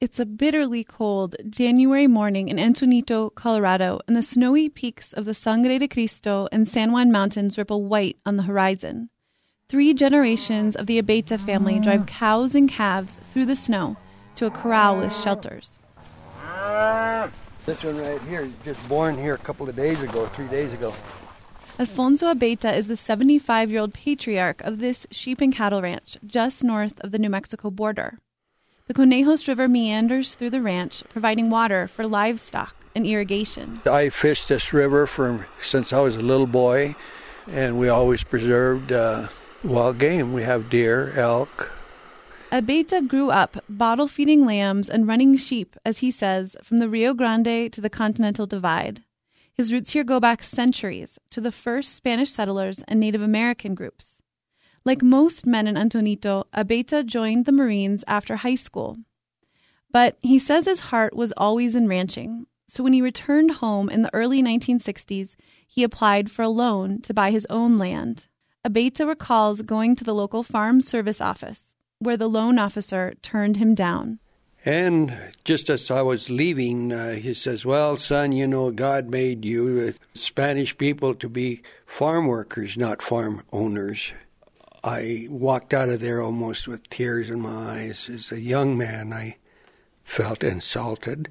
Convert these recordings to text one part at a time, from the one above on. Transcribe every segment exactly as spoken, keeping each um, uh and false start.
It's a bitterly cold January morning in Antonito, Colorado, and the snowy peaks of the Sangre de Cristo and San Juan Mountains ripple white on the horizon. Three generations of the Abeyta family drive cows and calves through the snow to a corral with shelters. This one right here is just born here a couple of days ago, three days ago. Alfonso Abeyta is the seventy-five-year-old patriarch of this sheep and cattle ranch just north of the New Mexico border. The Conejos River meanders through the ranch, providing water for livestock and irrigation. I fished this river for, since I was a little boy, and we always preserved uh, wild game. We have deer, elk. Abeyta grew up bottle-feeding lambs and running sheep, as he says, from the Rio Grande to the Continental Divide. His roots here go back centuries to the first Spanish settlers and Native American groups. Like most men in Antonito, Abeyta joined the Marines after high school. But he says his heart was always in ranching, so when he returned home in the early nineteen sixties, he applied for a loan to buy his own land. Abeyta recalls going to the local farm service office, where the loan officer turned him down. And just as I was leaving, uh, he says, well, son, you know, God made you, uh, Spanish people, to be farm workers, not farm owners. I walked out of there almost with tears in my eyes. As a young man, I felt insulted.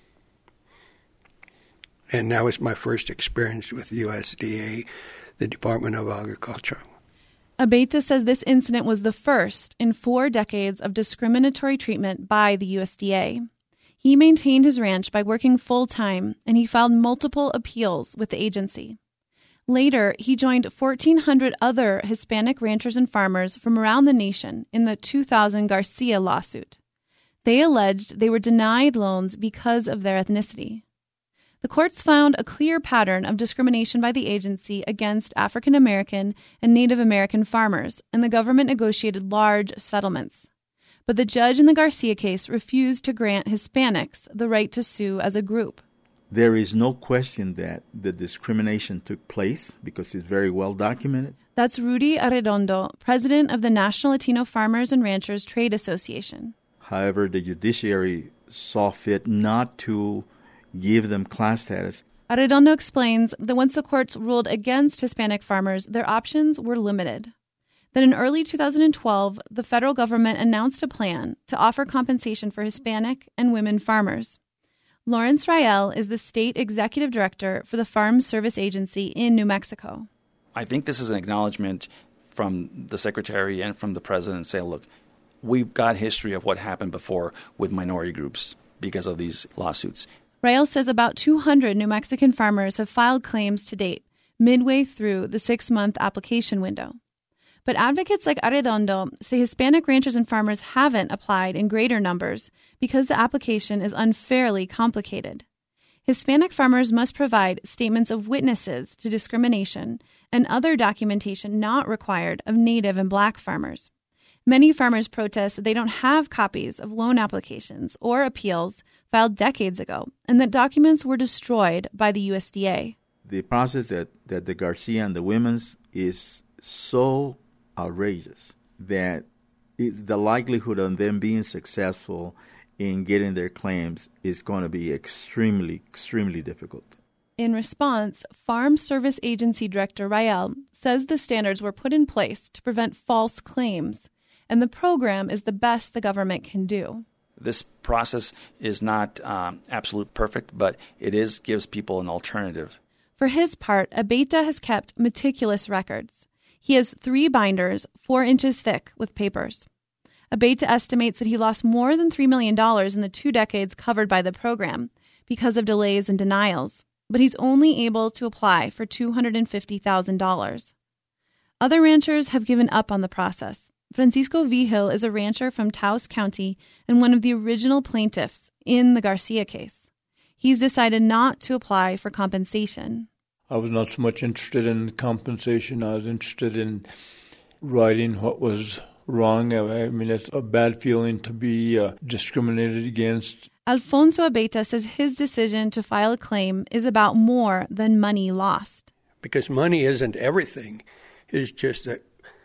And that was my first experience with U S D A, the Department of Agriculture. Abeyta says this incident was the first in four decades of discriminatory treatment by the U S D A. He maintained his ranch by working full-time, and he filed multiple appeals with the agency. Later, he joined fourteen hundred other Hispanic ranchers and farmers from around the nation in the two thousand Garcia lawsuit. They alleged they were denied loans because of their ethnicity. The courts found a clear pattern of discrimination by the agency against African American and Native American farmers, and the government negotiated large settlements. But the judge in the Garcia case refused to grant Hispanics the right to sue as a group. There is no question that the discrimination took place because it's very well documented. That's Rudy Arredondo, president of the National Latino Farmers and Ranchers Trade Association. However, the judiciary saw fit not to give them class status. Arredondo explains that once the courts ruled against Hispanic farmers, their options were limited. Then in early two thousand twelve, the federal government announced a plan to offer compensation for Hispanic and women farmers. Lawrence Rael is the state executive director for the Farm Service Agency in New Mexico. I think this is an acknowledgement from the secretary and from the president saying, look, we've got history of what happened before with minority groups because of these lawsuits. Rael says about two hundred New Mexican farmers have filed claims to date, midway through the six-month application window. But advocates like Arredondo say Hispanic ranchers and farmers haven't applied in greater numbers because the application is unfairly complicated. Hispanic farmers must provide statements of witnesses to discrimination and other documentation not required of Native and Black farmers. Many farmers protest that they don't have copies of loan applications or appeals filed decades ago, and that documents were destroyed by the U S D A. The process that, that the Garcia and the women's is so outrageous that it, the likelihood of them being successful in getting their claims is going to be extremely, extremely difficult. In response, Farm Service Agency Director Rael says the standards were put in place to prevent false claims, and the program is the best the government can do. This process is not um, absolute perfect, but it is gives people an alternative. For his part, Abeyta has kept meticulous records. He has three binders, four inches thick, with papers. Abeyta estimates that he lost more than three million dollars in the two decades covered by the program because of delays and denials, but he's only able to apply for two hundred fifty thousand dollars. Other ranchers have given up on the process. Francisco Vigil is a rancher from Taos County and one of the original plaintiffs in the Garcia case. He's decided not to apply for compensation. I was not so much interested in compensation. I was interested in righting what was wrong. I mean, it's a bad feeling to be uh, discriminated against. Alfonso Abeyta says his decision to file a claim is about more than money lost. Because money isn't everything. It's just that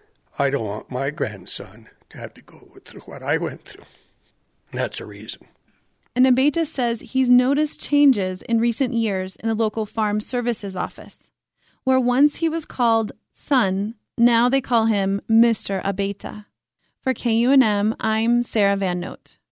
I don't want my grandson to have to go through what I went through. That's a reason. And Abeyta says he's noticed changes in recent years in the local farm services office, where once he was called son, now they call him Mister Abeyta. For K U N M, I'm Sarah Van Note.